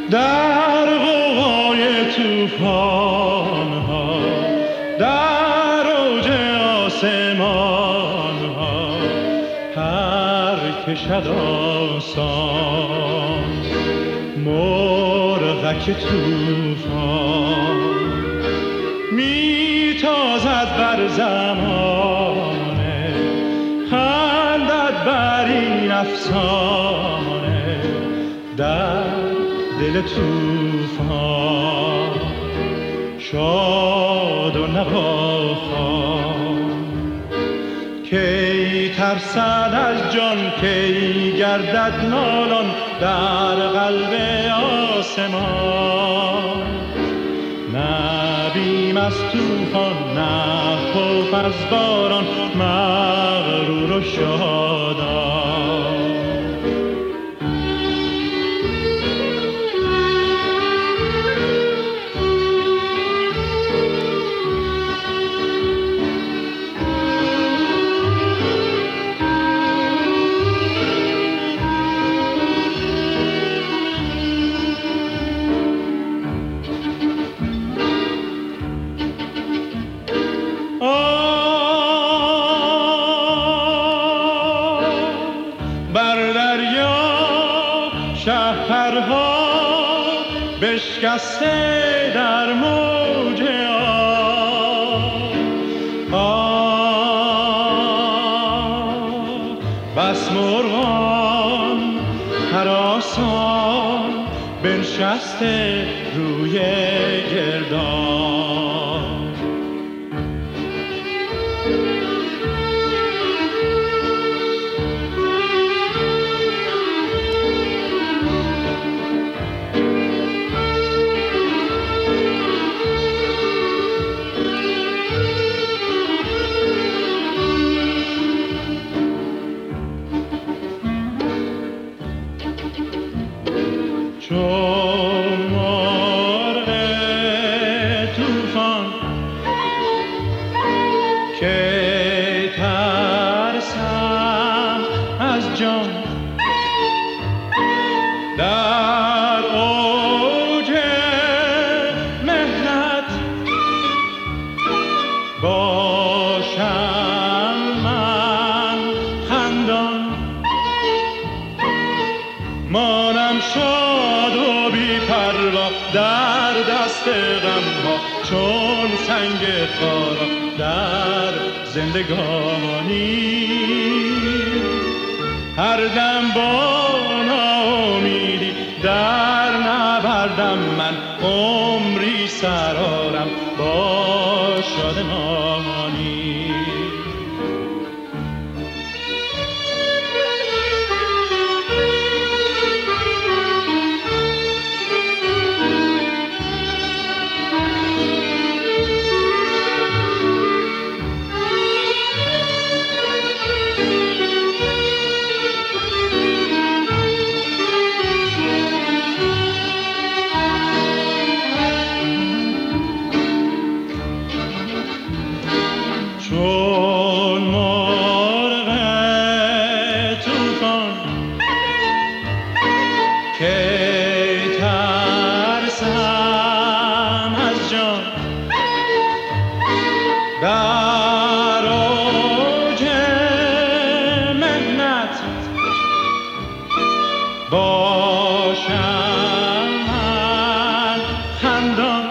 در غوغای طوفان ها، در اوج آسمان ها، پر کشد آسان مرغک طوفان، میتازد بر زمانه، خندد بر این افسانه، در دل طوفان شاد و نواخوان. کی ترسد از جان، کی گردد نالان در قلب آسمان. نه بیم از طوفان، نه خوف از باران، مغرور و شادان. بشکسته در موج آب، بس مرغان هراسان بنشسته روی گردان. چون مرغ طوفان که ترسم از جان، در اوج مهنت باشم من خندان، مانم شاد و بی پروا در دست غمها، چون سنگ خارا در زندگانی. هر دم با ناامیدی در نبردم من، عمری سرارم با شادمانی. چون مرغ طوفان که ترسم از جان، در اوج مهنت باشم من خندان،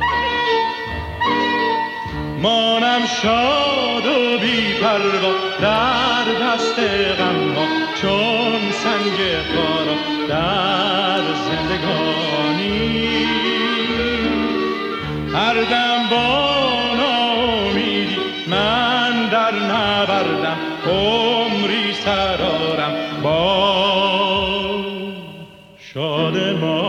مانم شاد و بی پروا در دست غمها، چون سنگ خارا در زندگانی. هر دم با ناامیدی من در نبردم، عمری سرارم با شادمان.